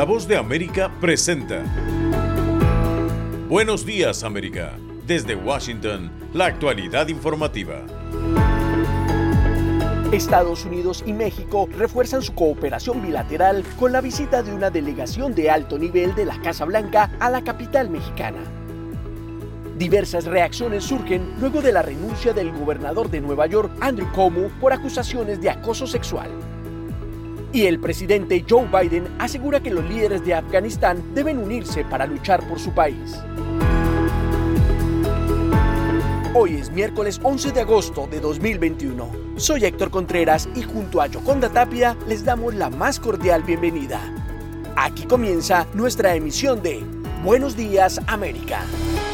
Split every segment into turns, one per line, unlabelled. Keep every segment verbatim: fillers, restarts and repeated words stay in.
La Voz de América presenta Buenos Días, América. Desde Washington, la actualidad informativa.
Estados Unidos y México refuerzan su cooperación bilateral con la visita de una delegación de alto nivel de la Casa Blanca a la capital mexicana. Diversas reacciones surgen luego de la renuncia del gobernador de Nueva York, Andrew Cuomo, por acusaciones de acoso sexual. Y el presidente Joe Biden asegura que los líderes de Afganistán deben unirse para luchar por su país. Hoy es miércoles once de agosto de dos mil veintiuno. Soy Héctor Contreras y junto a Yoconda Tapia les damos la más cordial bienvenida. Aquí comienza nuestra emisión de Buenos Días, América.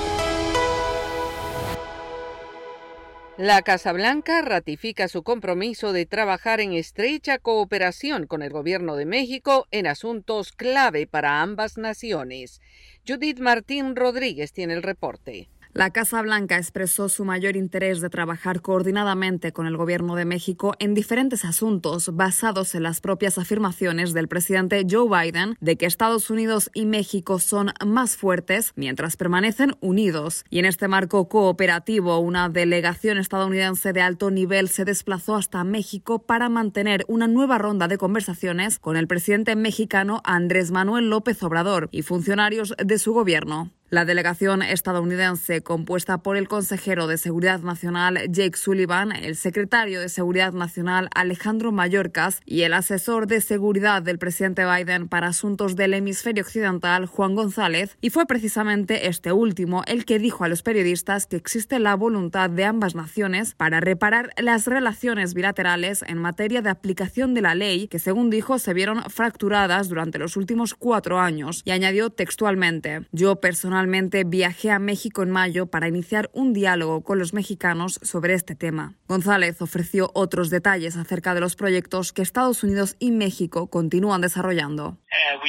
La Casa Blanca ratifica su compromiso de trabajar en estrecha cooperación con el Gobierno de México en asuntos clave para ambas naciones. Judith Martín Rodríguez tiene el reporte.
La Casa Blanca expresó su mayor interés de trabajar coordinadamente con el Gobierno de México en diferentes asuntos basados en las propias afirmaciones del presidente Joe Biden de que Estados Unidos y México son más fuertes mientras permanecen unidos. Y en este marco cooperativo, una delegación estadounidense de alto nivel se desplazó hasta México para mantener una nueva ronda de conversaciones con el presidente mexicano Andrés Manuel López Obrador y funcionarios de su gobierno. La delegación estadounidense, compuesta por el consejero de Seguridad Nacional Jake Sullivan, el secretario de Seguridad Nacional Alejandro Mayorkas y el asesor de seguridad del presidente Biden para asuntos del hemisferio occidental, Juan González, y fue precisamente este último el que dijo a los periodistas que existe la voluntad de ambas naciones para reparar las relaciones bilaterales en materia de aplicación de la ley, que según dijo se vieron fracturadas durante los últimos cuatro años, y añadió textualmente: yo personalmente Personalmente viajé a México en mayo para iniciar un diálogo con los mexicanos sobre este tema. González ofreció otros detalles acerca de los proyectos que Estados Unidos y México continúan desarrollando.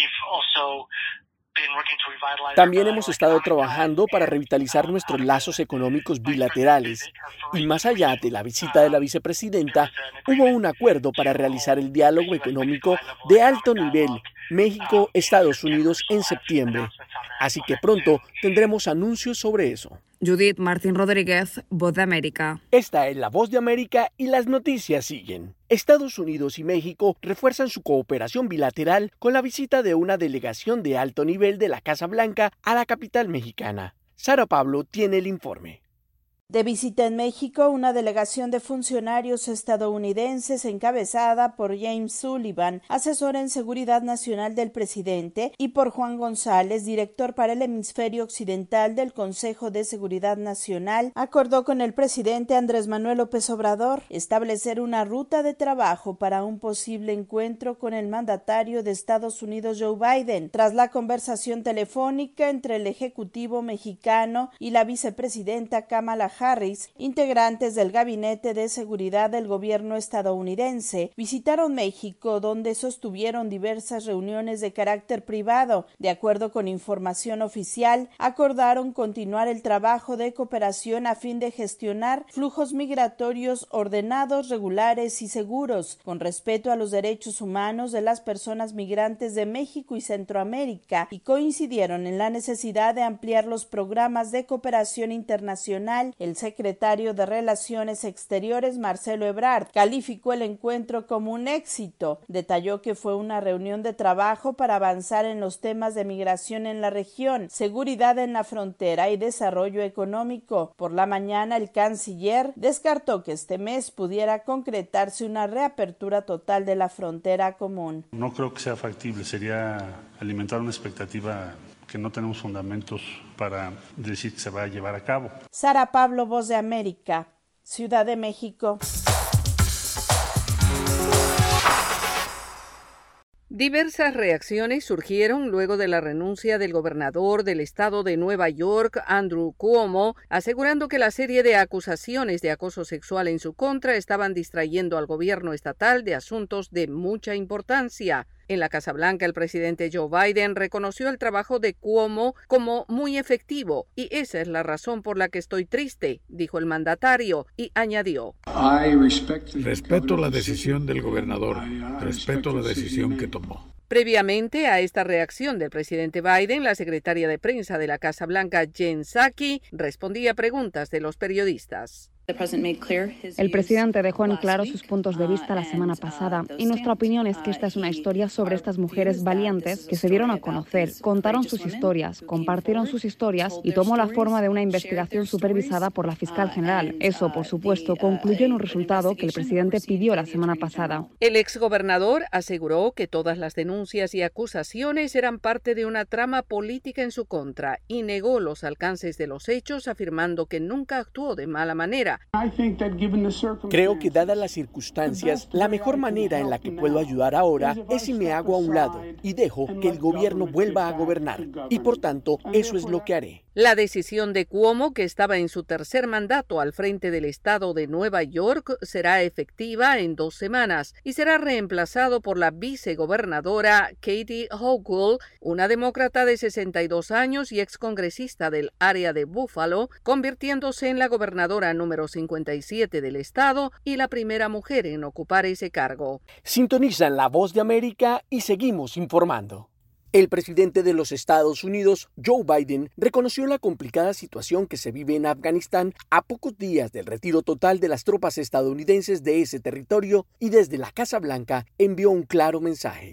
También hemos estado trabajando para revitalizar nuestros lazos económicos bilaterales. Y más allá de la visita de la vicepresidenta, hubo un acuerdo para realizar el diálogo económico de alto nivel México-Estados Unidos en septiembre. Así que pronto tendremos anuncios sobre eso.
Judith Martín Rodríguez, Voz de América.
Esta es la Voz de América y las noticias siguen. Estados Unidos y México refuerzan su cooperación bilateral con la visita de una delegación de alto nivel de la Casa Blanca a la capital mexicana. Sara Pablo tiene el informe.
De visita en México, una delegación de funcionarios estadounidenses encabezada por James Sullivan, asesor en seguridad nacional del presidente, y por Juan González, director para el hemisferio occidental del Consejo de Seguridad Nacional, acordó con el presidente Andrés Manuel López Obrador establecer una ruta de trabajo para un posible encuentro con el mandatario de Estados Unidos Joe Biden, tras la conversación telefónica entre el ejecutivo mexicano y la vicepresidenta Kamala Harris. Integrantes del Gabinete de Seguridad del gobierno estadounidense visitaron México, donde sostuvieron diversas reuniones de carácter privado. De acuerdo con información oficial, acordaron continuar el trabajo de cooperación a fin de gestionar flujos migratorios ordenados, regulares y seguros, con respeto a los derechos humanos de las personas migrantes de México y Centroamérica, y coincidieron en la necesidad de ampliar los programas de cooperación internacional. El secretario de Relaciones Exteriores, Marcelo Ebrard, calificó el encuentro como un éxito. Detalló que fue una reunión de trabajo para avanzar en los temas de migración en la región, seguridad en la frontera y desarrollo económico. Por la mañana, el canciller descartó que este mes pudiera concretarse una reapertura total de la frontera común.
No creo que sea factible, sería alimentar una expectativa que no tenemos fundamentos para decir que se va a llevar a cabo.
Sara Pablo, Voz de América, Ciudad de México.
Diversas reacciones surgieron luego de la renuncia del gobernador del estado de Nueva York, Andrew Cuomo, asegurando que la serie de acusaciones de acoso sexual en su contra estaban distrayendo al gobierno estatal de asuntos de mucha importancia. En la Casa Blanca, el presidente Joe Biden reconoció el trabajo de Cuomo como muy efectivo, y esa es la razón por la que estoy triste, dijo el mandatario, y añadió:
Respeto la decisión del gobernador, respeto la decisión que tomó.
Previamente a esta reacción del presidente Biden, la secretaria de prensa de la Casa Blanca, Jen Psaki, respondía a preguntas de los periodistas.
El presidente dejó en claro sus puntos de vista la semana pasada y nuestra opinión es que esta es una historia sobre estas mujeres valientes que se dieron a conocer, contaron sus historias, compartieron sus historias y tomó la forma de una investigación supervisada por la fiscal general. Eso, por supuesto, concluyó en un resultado que el presidente pidió la semana pasada.
El exgobernador aseguró que todas las denuncias y acusaciones eran parte de una trama política en su contra y negó los alcances de los hechos, afirmando que nunca actuó de mala manera.
Creo que dadas las circunstancias, la mejor manera en la que puedo ayudar ahora es si me hago a un lado y dejo que el gobierno vuelva a gobernar. Y por tanto, eso es lo que haré.
La decisión de Cuomo, que estaba en su tercer mandato al frente del estado de Nueva York, será efectiva en dos semanas y será reemplazado por la vicegobernadora Katie Hochul, una demócrata de sesenta y dos años y excongresista del área de Buffalo, convirtiéndose en la gobernadora número cincuenta y siete del estado y la primera mujer en ocupar ese cargo.
Sintonizan La Voz de América y seguimos informando. El presidente de los Estados Unidos, Joe Biden, reconoció la complicada situación que se vive en Afganistán a pocos días del retiro total de las tropas estadounidenses de ese territorio y desde la Casa Blanca envió un claro mensaje.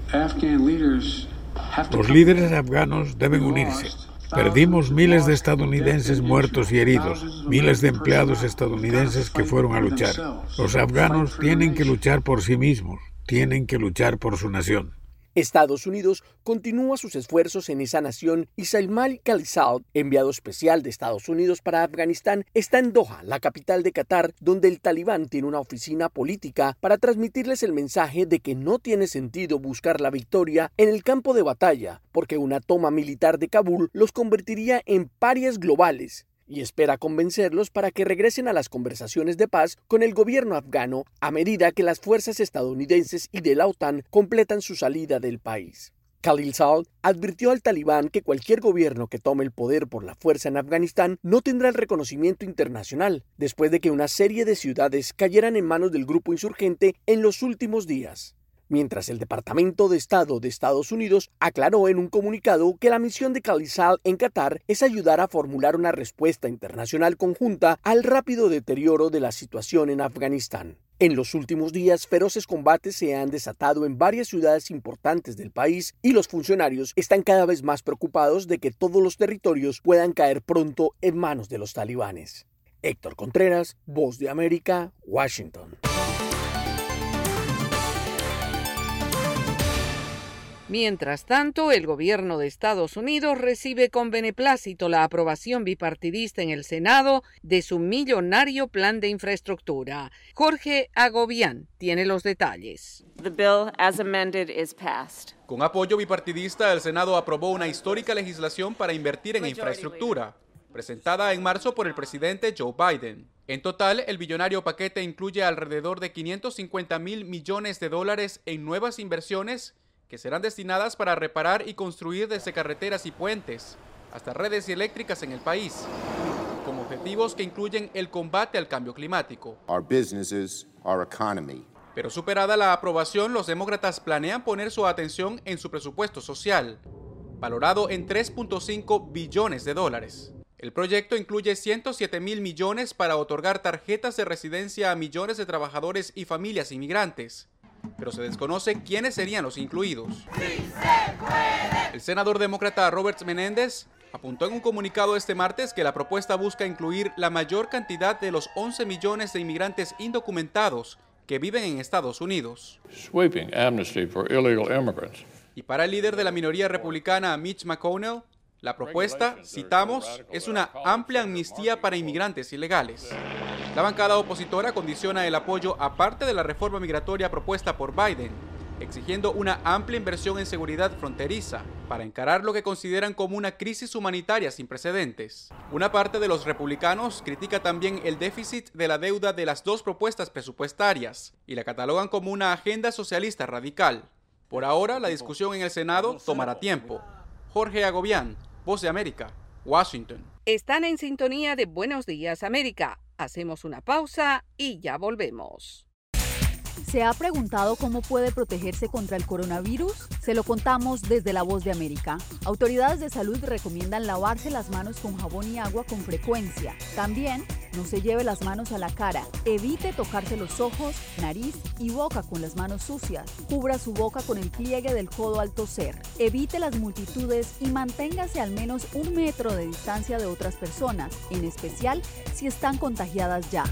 Los líderes afganos deben unirse. Perdimos miles de estadounidenses muertos y heridos, miles de empleados estadounidenses que fueron a luchar. Los afganos tienen que luchar por sí mismos, tienen que luchar por su nación.
Estados Unidos continúa sus esfuerzos en esa nación y Salman Khalilzad, enviado especial de Estados Unidos para Afganistán, está en Doha, la capital de Qatar, donde el Talibán tiene una oficina política para transmitirles el mensaje de que no tiene sentido buscar la victoria en el campo de batalla, porque una toma militar de Kabul los convertiría en parias globales. Y espera convencerlos para que regresen a las conversaciones de paz con el gobierno afgano a medida que las fuerzas estadounidenses y de la OTAN completan su salida del país. Khalilzad advirtió al Talibán que cualquier gobierno que tome el poder por la fuerza en Afganistán no tendrá el reconocimiento internacional, después de que una serie de ciudades cayeran en manos del grupo insurgente en los últimos días. Mientras el Departamento de Estado de Estados Unidos aclaró en un comunicado que la misión de Khalilzad en Qatar es ayudar a formular una respuesta internacional conjunta al rápido deterioro de la situación en Afganistán. En los últimos días, feroces combates se han desatado en varias ciudades importantes del país y los funcionarios están cada vez más preocupados de que todos los territorios puedan caer pronto en manos de los talibanes. Héctor Contreras, Voz de América, Washington.
Mientras tanto, el gobierno de Estados Unidos recibe con beneplácito la aprobación bipartidista en el Senado de su millonario plan de infraestructura. Jorge Agobián tiene los detalles.
The bill as amended is passed.
Con apoyo bipartidista, el Senado aprobó una histórica legislación para invertir en infraestructura, presentada en marzo por el presidente Joe Biden. En total, el billonario paquete incluye alrededor de quinientos cincuenta mil millones de dólares en nuevas inversiones que serán destinadas para reparar y construir desde carreteras y puentes hasta redes eléctricas en el país, con objetivos que incluyen el combate al cambio climático.
Our businesses, our economy.
Pero superada la aprobación, los demócratas planean poner su atención en su presupuesto social, valorado en tres punto cinco billones de dólares. El proyecto incluye ciento siete mil millones para otorgar tarjetas de residencia a millones de trabajadores y familias inmigrantes, pero se desconoce quiénes serían los incluidos. El senador demócrata Robert Menéndez apuntó en un comunicado este martes que la propuesta busca incluir la mayor cantidad de los once millones de inmigrantes indocumentados que viven en Estados Unidos.
Sweeping amnesty for illegal immigrants.
Y para el líder de la minoría republicana, Mitch McConnell, la propuesta, citamos, es una amplia amnistía para inmigrantes ilegales. La bancada opositora condiciona el apoyo a parte de la reforma migratoria propuesta por Biden, exigiendo una amplia inversión en seguridad fronteriza para encarar lo que consideran como una crisis humanitaria sin precedentes. Una parte de los republicanos critica también el déficit de la deuda de las dos propuestas presupuestarias y la catalogan como una agenda socialista radical. Por ahora, la discusión en el Senado tomará tiempo. Jorge Agobián, Voz de América, Washington.
Están en sintonía de Buenos Días América. Hacemos una pausa y ya volvemos.
¿Se ha preguntado cómo puede protegerse contra el coronavirus? Se lo contamos desde La Voz de América. Autoridades de salud recomiendan lavarse las manos con jabón y agua con frecuencia. También, no se lleve las manos a la cara. Evite tocarse los ojos, nariz y boca con las manos sucias. Cubra su boca con el pliegue del codo al toser. Evite las multitudes y manténgase al menos un metro de distancia de otras personas, en especial si están contagiadas ya.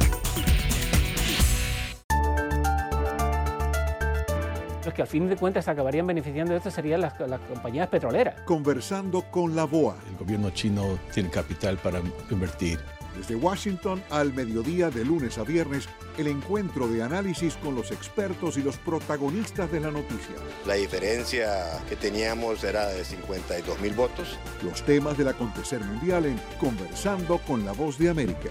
Los que al fin de cuentas acabarían beneficiando de esto serían las, las compañías petroleras.
Conversando con la B O A.
El gobierno chino tiene capital para invertir.
Desde Washington al mediodía de lunes a viernes, el encuentro de análisis con los expertos y los protagonistas de la noticia.
La diferencia que teníamos era de cincuenta y dos mil votos.
Los temas del acontecer mundial en Conversando con la Voz de América.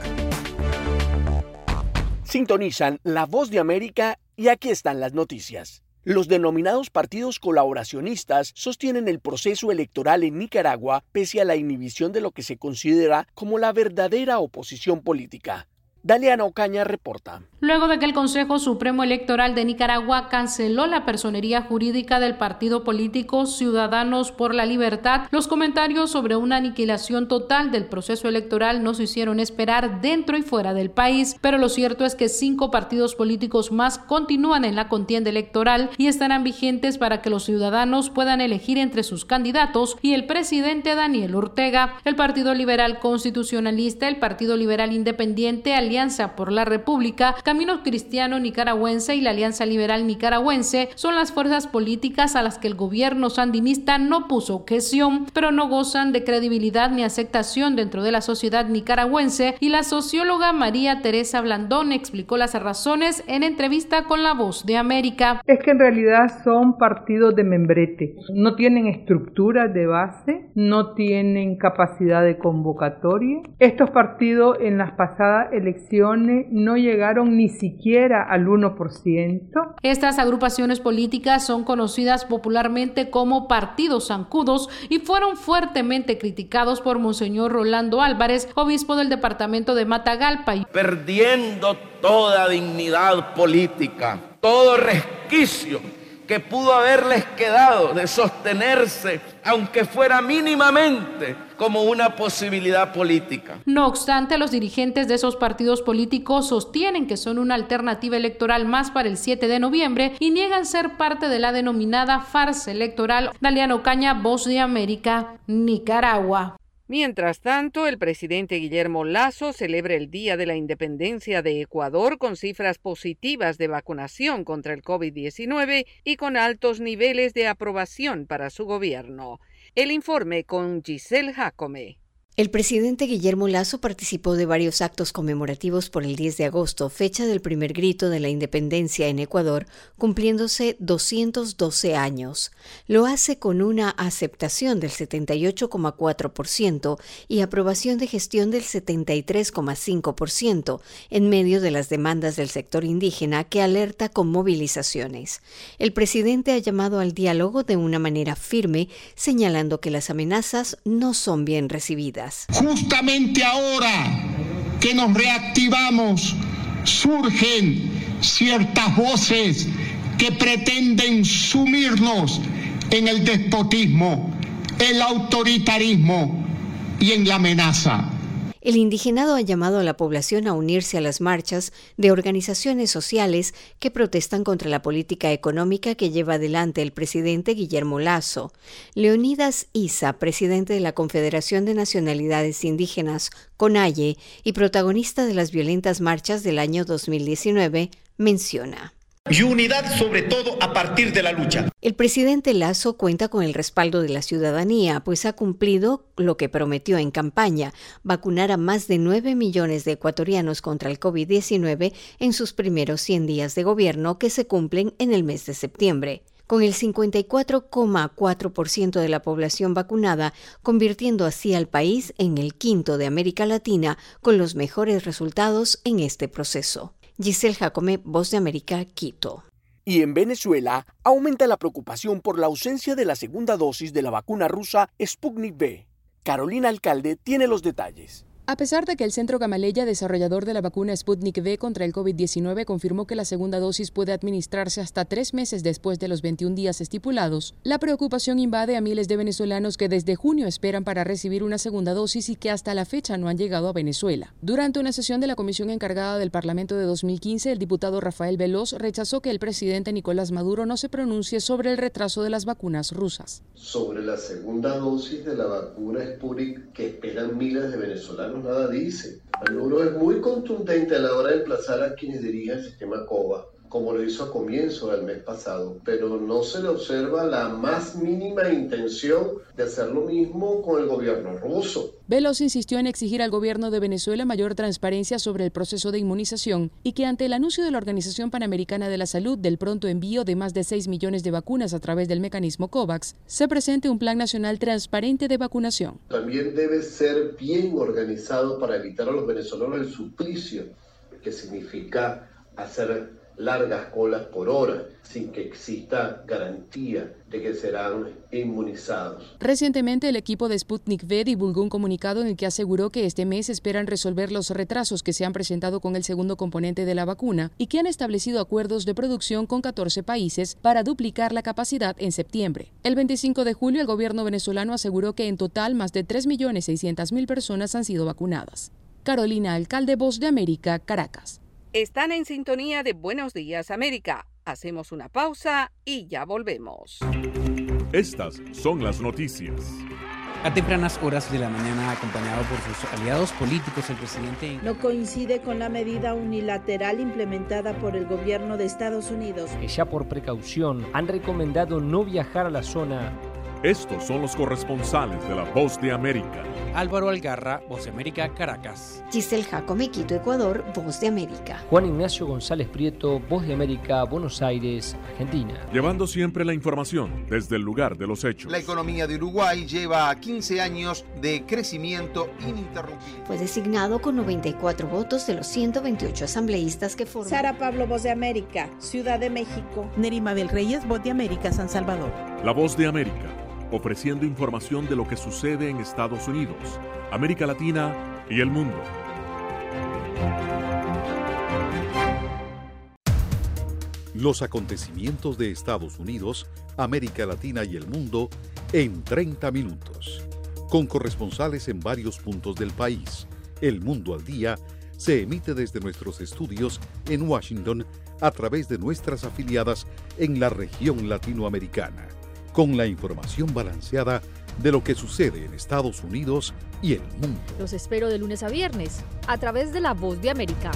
Sintonizan La Voz de América y aquí están las noticias. Los denominados partidos colaboracionistas sostienen el proceso electoral en Nicaragua pese a la inhibición de lo que se considera como la verdadera oposición política. Daliana Ocaña reporta.
Luego de que el Consejo Supremo Electoral de Nicaragua canceló la personería jurídica del partido político Ciudadanos por la Libertad, los comentarios sobre una aniquilación total del proceso electoral no se hicieron esperar dentro y fuera del país, pero lo cierto es que cinco partidos políticos más continúan en la contienda electoral y estarán vigentes para que los ciudadanos puedan elegir entre sus candidatos y el presidente Daniel Ortega. El Partido Liberal Constitucionalista, el Partido Liberal Independiente, Alianza por la República, Camino Cristiano Nicaragüense y la Alianza Liberal Nicaragüense son las fuerzas políticas a las que el gobierno sandinista no puso objeción, pero no gozan de credibilidad ni aceptación dentro de la sociedad nicaragüense, y la socióloga María Teresa Blandón explicó las razones en entrevista con La Voz de América.
Es que en realidad son partidos de membrete, no tienen estructura de base, no tienen capacidad de convocatoria. Estos partidos en las pasadas elecciones no llegaron ni siquiera al uno por ciento.
Estas agrupaciones políticas son conocidas popularmente como partidos zancudos y fueron fuertemente criticados por Monseñor Rolando Álvarez, obispo del departamento de Matagalpa.
Perdiendo toda dignidad política, todo resquicio que pudo haberles quedado de sostenerse, aunque fuera mínimamente, como una posibilidad política.
No obstante, los dirigentes de esos partidos políticos sostienen que son una alternativa electoral más para el siete de noviembre y niegan ser parte de la denominada farsa electoral. Daliana Ocaña, Voz de América, Nicaragua.
Mientras tanto, el presidente Guillermo Lasso celebra el Día de la Independencia de Ecuador con cifras positivas de vacunación contra el COVID diecinueve y con altos niveles de aprobación para su gobierno. El informe con Giselle Jacome.
El presidente Guillermo Lasso participó de varios actos conmemorativos por el diez de agosto, fecha del primer grito de la independencia en Ecuador, cumpliéndose doscientos doce años. Lo hace con una aceptación del setenta y ocho coma cuatro por ciento y aprobación de gestión del setenta y tres coma cinco por ciento, en medio de las demandas del sector indígena que alerta con movilizaciones. El presidente ha llamado al diálogo de una manera firme, señalando que las amenazas no son bien recibidas.
Justamente ahora que nos reactivamos, surgen ciertas voces que pretenden sumirnos en el despotismo, el autoritarismo y en la amenaza.
El indigenado ha llamado a la población a unirse a las marchas de organizaciones sociales que protestan contra la política económica que lleva adelante el presidente Guillermo Lasso. Leonidas Issa, presidente de la Confederación de Nacionalidades Indígenas, CONAIE, y protagonista de las violentas marchas del año dos mil diecinueve, menciona:
y unidad sobre todo a partir de la lucha.
El presidente Lasso cuenta con el respaldo de la ciudadanía, pues ha cumplido lo que prometió en campaña, vacunar a más de nueve millones de ecuatorianos contra el COVID diecinueve en sus primeros cien días de gobierno, que se cumplen en el mes de septiembre, con el cincuenta y cuatro coma cuatro por ciento de la población vacunada, convirtiendo así al país en el quinto de América Latina con los mejores resultados en este proceso. Giselle Jacome, Voz de América, Quito.
Y en Venezuela aumenta la preocupación por la ausencia de la segunda dosis de la vacuna rusa Sputnik V. Carolina Alcalde tiene los detalles.
A pesar de que el Centro Gamaleya, desarrollador de la vacuna Sputnik V contra el COVID diecinueve, confirmó que la segunda dosis puede administrarse hasta tres meses después de los veintiún días estipulados, la preocupación invade a miles de venezolanos que desde junio esperan para recibir una segunda dosis y que hasta la fecha no han llegado a Venezuela. Durante una sesión de la comisión encargada del Parlamento de dos mil quince, el diputado Rafael Veloz rechazó que el presidente Nicolás Maduro no se pronuncie sobre el retraso de las vacunas rusas.
Sobre la segunda dosis de la vacuna Sputnik que esperan miles de venezolanos, nada dice. Maduro es muy contundente a la hora de emplazar a quienes dirigen el sistema COVA, como lo hizo a comienzo del mes pasado, pero no se le observa la más mínima intención de hacer lo mismo con el gobierno ruso.
Veloz insistió en exigir al gobierno de Venezuela mayor transparencia sobre el proceso de inmunización y que ante el anuncio de la Organización Panamericana de la Salud del pronto envío de más de seis millones de vacunas a través del mecanismo COVAX, se presente un plan nacional transparente de vacunación.
También debe ser bien organizado para evitar a los venezolanos el suplicio, que significa hacer largas colas por hora, sin que exista garantía de que serán inmunizados.
Recientemente, el equipo de Sputnik V divulgó un comunicado en el que aseguró que este mes esperan resolver los retrasos que se han presentado con el segundo componente de la vacuna y que han establecido acuerdos de producción con catorce países para duplicar la capacidad en septiembre. El veinticinco de julio, el gobierno venezolano aseguró que en total más de tres millones seiscientas mil personas han sido vacunadas. Carolina Alcalde, Voz de América, Caracas.
Están en sintonía de Buenos Días América. Hacemos una pausa y ya volvemos.
Estas son las noticias.
A tempranas horas de la mañana, acompañado por sus aliados políticos, el presidente
no coincide con la medida unilateral implementada por el gobierno de Estados Unidos,
que ya por precaución han recomendado no viajar a la zona.
Estos son los corresponsales de la Voz de América.
Álvaro Algarra, Voz de América, Caracas.
Giselle Jacome, Quito, Ecuador, Voz de América.
Juan Ignacio González Prieto, Voz de América, Buenos Aires, Argentina.
Llevando siempre la información desde el lugar de los hechos.
La economía de Uruguay lleva quince años de crecimiento ininterrumpido.
Fue designado con noventa y cuatro votos de los ciento veintiocho asambleístas que forman.
Sara Pablo, Voz de América, Ciudad de México.
Nerima Bel Reyes, Voz de América, San Salvador.
La Voz de América, ofreciendo información de lo que sucede en Estados Unidos, América Latina y el mundo.
Los acontecimientos de Estados Unidos, América Latina y el mundo en treinta minutos. Con corresponsales en varios puntos del país. El Mundo al Día se emite desde nuestros estudios en Washington a través de nuestras afiliadas en la región latinoamericana, con la información balanceada de lo que sucede en Estados Unidos y el mundo.
Los espero de lunes a viernes, a través de La Voz de América.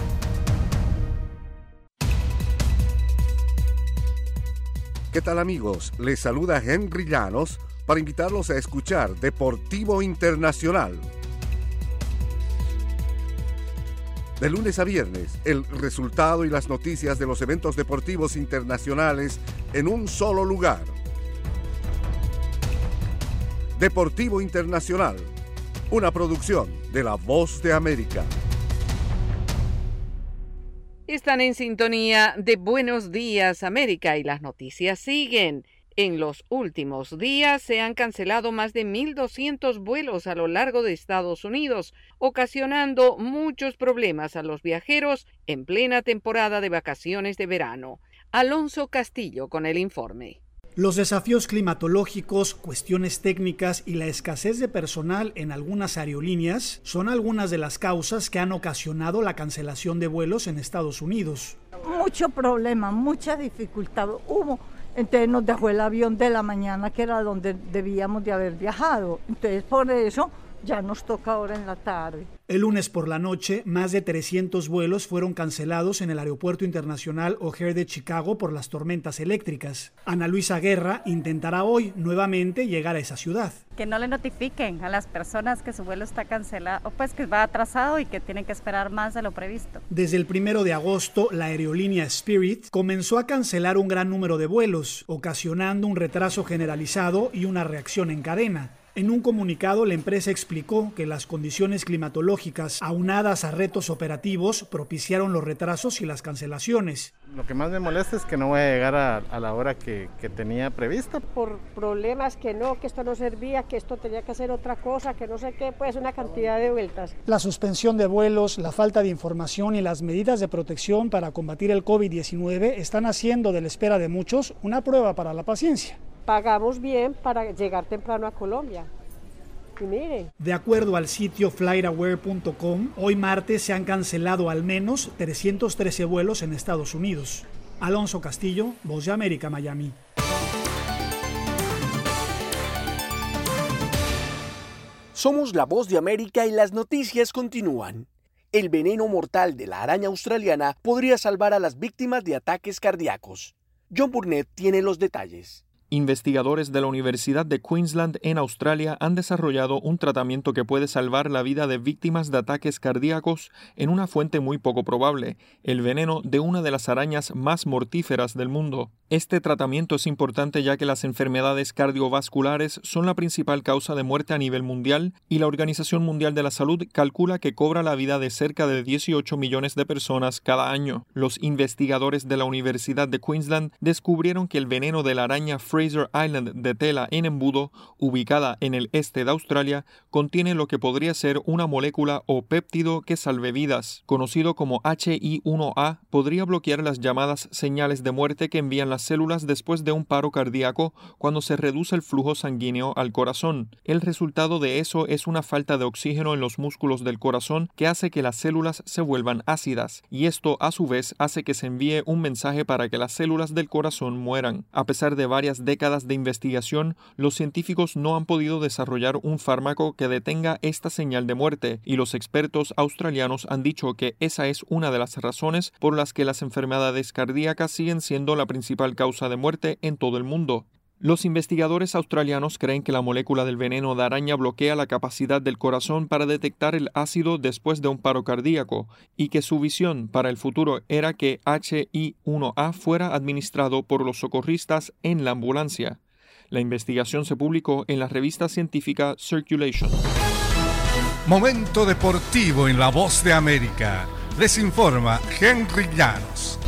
¿Qué tal, amigos? Les saluda Henry Llanos para invitarlos a escuchar Deportivo Internacional. De lunes a viernes, el resultado y las noticias de los eventos deportivos internacionales en un solo lugar. Deportivo Internacional, una producción de La Voz de América.
Están en sintonía de Buenos Días América y las noticias siguen. En los últimos días se han cancelado más de mil doscientos vuelos a lo largo de Estados Unidos, ocasionando muchos problemas a los viajeros en plena temporada de vacaciones de verano. Alonso Castillo con el informe.
Los desafíos climatológicos, cuestiones técnicas y la escasez de personal en algunas aerolíneas son algunas de las causas que han ocasionado la cancelación de vuelos en Estados Unidos.
Mucho problema, mucha dificultad hubo. Entonces nos dejó el avión de la mañana, que era donde debíamos de haber viajado. Entonces por eso ya nos toca ahora en la tarde.
El lunes por la noche, más de trescientos vuelos fueron cancelados en el Aeropuerto Internacional O'Hare de Chicago por las tormentas eléctricas. Ana Luisa Guerra intentará hoy nuevamente llegar a esa ciudad.
Que no le notifiquen a las personas que su vuelo está cancelado, o pues que va atrasado y que tienen que esperar más de lo previsto.
Desde el primero de agosto, la aerolínea Spirit comenzó a cancelar un gran número de vuelos, ocasionando un retraso generalizado y una reacción en cadena. En un comunicado, la empresa explicó que las condiciones climatológicas aunadas a retos operativos propiciaron los retrasos y las cancelaciones.
Lo que más me molesta es que no voy a llegar a, a la hora que, que tenía prevista.
Por problemas que no, que esto no servía, que esto tenía que hacer otra cosa, que no sé qué, pues una cantidad de vueltas.
La suspensión de vuelos, la falta de información y las medidas de protección para combatir el COVID diecinueve están haciendo de la espera de muchos una prueba para la paciencia.
Pagamos bien para llegar temprano a Colombia. Y mire.
De acuerdo al sitio flightaware punto com, hoy martes se han cancelado al menos trescientos trece vuelos en Estados Unidos. Alonso Castillo, Voz de América, Miami.
Somos la Voz de América y las noticias continúan. El veneno mortal de la araña australiana podría salvar a las víctimas de ataques cardíacos. John Burnett tiene los detalles.
Investigadores de la Universidad de Queensland en Australia han desarrollado un tratamiento que puede salvar la vida de víctimas de ataques cardíacos en una fuente muy poco probable, el veneno de una de las arañas más mortíferas del mundo. Este tratamiento es importante ya que las enfermedades cardiovasculares son la principal causa de muerte a nivel mundial y la Organización Mundial de la Salud calcula que cobra la vida de cerca de dieciocho millones de personas cada año. Los investigadores de la Universidad de Queensland descubrieron que el veneno de la araña Fraser Island de tela en embudo, ubicada en el este de Australia, contiene lo que podría ser una molécula o péptido que salve vidas. Conocido como H I uno A, podría bloquear las llamadas señales de muerte que envían las células después de un paro cardíaco cuando se reduce el flujo sanguíneo al corazón. El resultado de eso es una falta de oxígeno en los músculos del corazón que hace que las células se vuelvan ácidas, y esto a su vez hace que se envíe un mensaje para que las células del corazón mueran. A pesar de varias décadas de investigación, los científicos no han podido desarrollar un fármaco que detenga esta señal de muerte, y los expertos australianos han dicho que esa es una de las razones por las que las enfermedades cardíacas siguen siendo la principal causa de muerte en todo el mundo. Los investigadores australianos creen que la molécula del veneno de araña bloquea la capacidad del corazón para detectar el ácido después de un paro cardíaco y que su visión para el futuro era que H I uno A fuera administrado por los socorristas en la ambulancia. La investigación se publicó en la revista científica Circulation.
Momento deportivo en La Voz de América. Les informa Henry Llanos.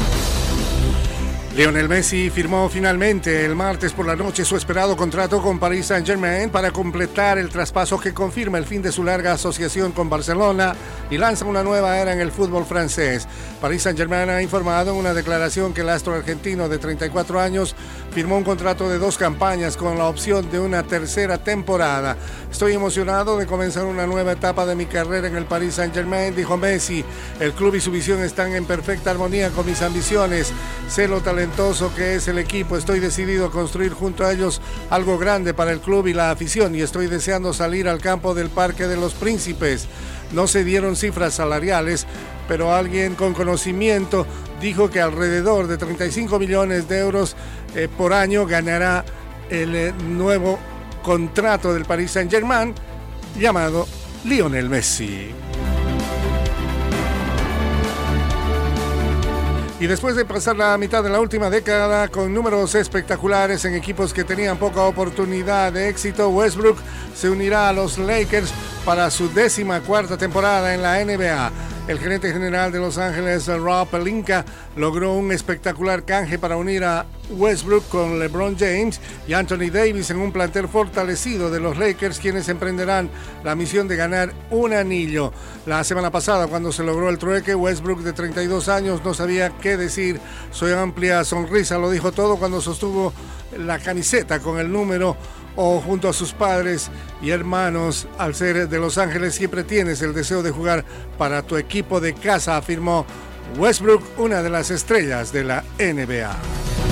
Lionel Messi firmó finalmente el martes por la noche su esperado contrato con Paris Saint-Germain para completar el traspaso que confirma el fin de su larga asociación con Barcelona y lanza una nueva era en el fútbol francés. Paris Saint-Germain ha informado en una declaración que el astro argentino de treinta y cuatro años firmó un contrato de dos campañas con la opción de una tercera temporada. Estoy emocionado de comenzar una nueva etapa de mi carrera en el Paris Saint-Germain, dijo Messi. El club y su visión están en perfecta armonía con mis ambiciones. Sé lo talentoso que es el equipo. Estoy decidido a construir junto a ellos algo grande para el club y la afición y estoy deseando salir al campo del Parque de los Príncipes. No se dieron cifras salariales, pero alguien con conocimiento dijo que alrededor de treinta y cinco millones de euros eh, por año ganará el eh, nuevo contrato del Paris Saint-Germain llamado Lionel Messi. Y después de pasar la mitad de la última década con números espectaculares en equipos que tenían poca oportunidad de éxito, Westbrook se unirá a los Lakers para su décima cuarta temporada en la N B A. El gerente general de Los Ángeles, Rob Pelinka, logró un espectacular canje para unir a Westbrook con LeBron James y Anthony Davis en un plantel fortalecido de los Lakers, quienes emprenderán la misión de ganar un anillo. La semana pasada, cuando se logró el trueque, Westbrook, de treinta y dos años, no sabía qué decir. Su amplia sonrisa lo dijo todo cuando sostuvo la camiseta con el número o junto a sus padres y hermanos. Al ser de Los Ángeles siempre tienes el deseo de jugar para tu equipo de casa, afirmó Westbrook, una de las estrellas de la N B A.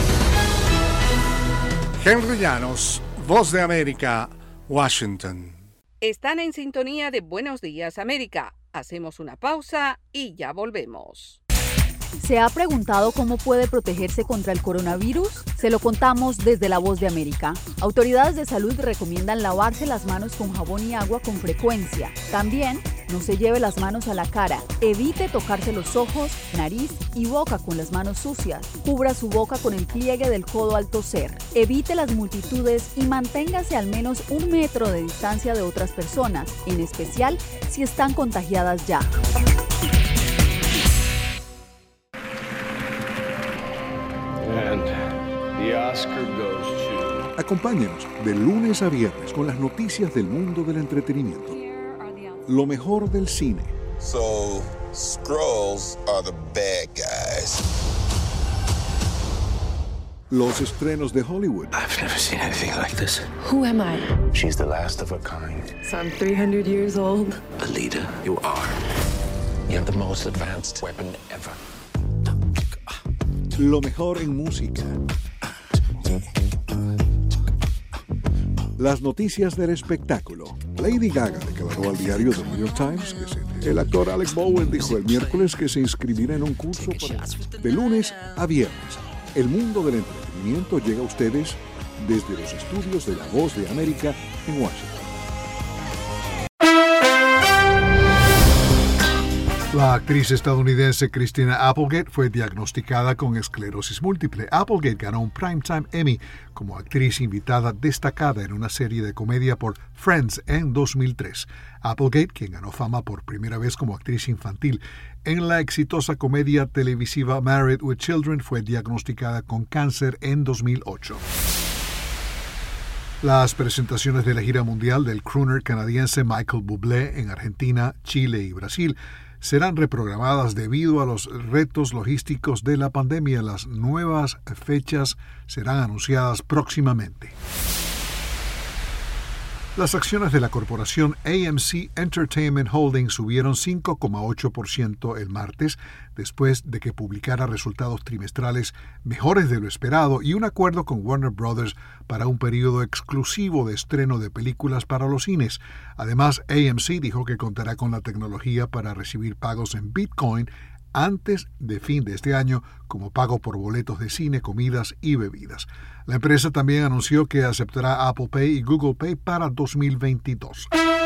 Henry Llanos, Voz de América, Washington.
Están en sintonía de Buenos Días América. Hacemos una pausa y ya volvemos.
¿Se ha preguntado cómo puede protegerse contra el coronavirus? Se lo contamos desde La Voz de América. Autoridades de salud recomiendan lavarse las manos con jabón y agua con frecuencia. También No se lleve las manos a la cara. Evite tocarse los ojos, nariz y boca con las manos sucias. Cubra su boca con el pliegue del codo al toser. Evite las multitudes y manténgase al menos un metro de distancia de otras personas, en especial si están contagiadas ya.
And the Oscar goes to...
Acompáñenos de lunes a viernes con las noticias del mundo del entretenimiento. Lo mejor del cine.
So, Skrulls are the bad guys.
Los estrenos de Hollywood.
I've never seen anything like this.
Who am I?
She's the last of her kind.
So I'm three hundred years old.
Alita, you are. You have the most advanced weapon ever.
Lo mejor en música. Las noticias del espectáculo. Lady Gaga declaró al diario The New York Times que se... El actor Alec Bowen dijo el miércoles que se inscribirá en un curso para... De lunes a viernes. El mundo del entretenimiento llega a ustedes desde los estudios de La Voz de América en Washington.
La actriz estadounidense Christina Applegate fue diagnosticada con esclerosis múltiple. Applegate ganó un Primetime Emmy como actriz invitada destacada en una serie de comedia por Friends en dos mil tres. Applegate, quien ganó fama por primera vez como actriz infantil en la exitosa comedia televisiva Married with Children, fue diagnosticada con cáncer en dos mil ocho. Las presentaciones de la gira mundial del crooner canadiense Michael Bublé en Argentina, Chile y Brasil serán reprogramadas debido a los retos logísticos de la pandemia. Las nuevas fechas serán anunciadas próximamente. Las acciones de la corporación A M C Entertainment Holdings subieron cinco coma ocho por ciento el martes después de que publicara resultados trimestrales mejores de lo esperado y un acuerdo con Warner Brothers para un periodo exclusivo de estreno de películas para los cines. Además, A M C dijo que contará con la tecnología para recibir pagos en Bitcoin antes de fin de este año como pago por boletos de cine, comidas y bebidas. La empresa también anunció que aceptará Apple Pay y Google Pay para dos mil veintidós.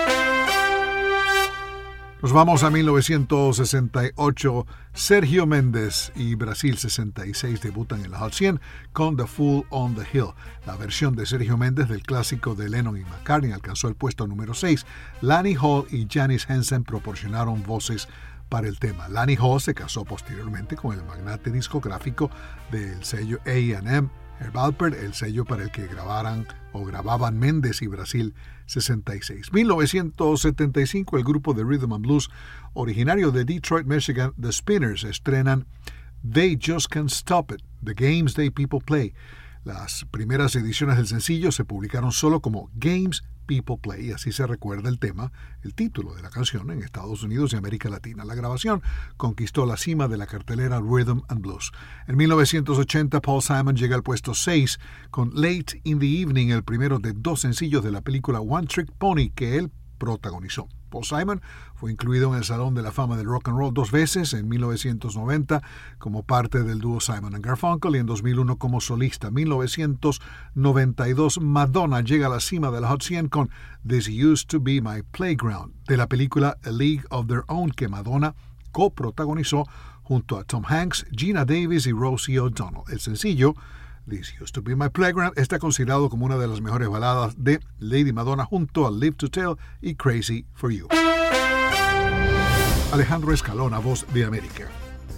Nos vamos a mil novecientos sesenta y ocho. Sergio Méndez y Brasil sesenta y seis debutan en la Hot cien con The Fool on the Hill. La versión de Sergio Méndez del clásico de Lennon y McCartney alcanzó el puesto número seis. Lani Hall y Janice Henson proporcionaron voces para el tema. Lani Hall se casó posteriormente con el magnate discográfico del sello A and M, Herb Alpert, el sello para el que grabaran o grababan Méndez y Brasil sesenta y seis. mil novecientos setenta y cinco, el grupo de Rhythm and Blues originario de Detroit, Michigan, The Spinners, estrenan They Just Can't Stop It, The Games They People Play. Las primeras ediciones del sencillo se publicaron solo como Games People Play, y así se recuerda el tema, el título de la canción en Estados Unidos y América Latina. La grabación conquistó la cima de la cartelera Rhythm and Blues. En mil novecientos ochenta, Paul Simon llega al puesto seis con Late in the Evening, el primero de dos sencillos de la película One Trick Pony que él protagonizó. Paul Simon fue incluido en el Salón de la Fama del Rock and Roll dos veces, en mil novecientos noventa como parte del dúo Simon and Garfunkel y en dos mil uno como solista. En mil novecientos noventa y dos, Madonna llega a la cima de la Hot cien con This Used to Be My Playground, de la película A League of Their Own, que Madonna coprotagonizó junto a Tom Hanks, Gina Davis y Rosie O'Donnell. El sencillo This Used to Be My Playground está considerado como una de las mejores baladas de Lady Madonna junto a Live to Tell y Crazy for You. Alejandro Escalona, Voz de América.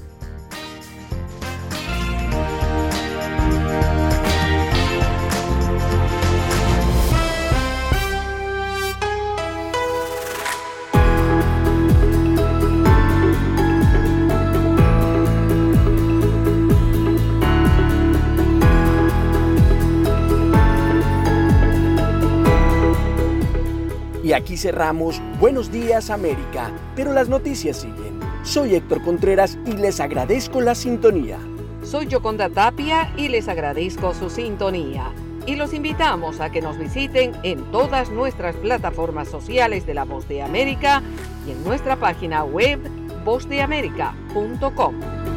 Y aquí cerramos Buenos Días América, pero las noticias siguen. Soy Héctor Contreras y les agradezco la sintonía.
Soy Yoconda Tapia y les agradezco su sintonía. Y los invitamos a que nos visiten en todas nuestras plataformas sociales de La Voz de América y en nuestra página web voz de américa punto com.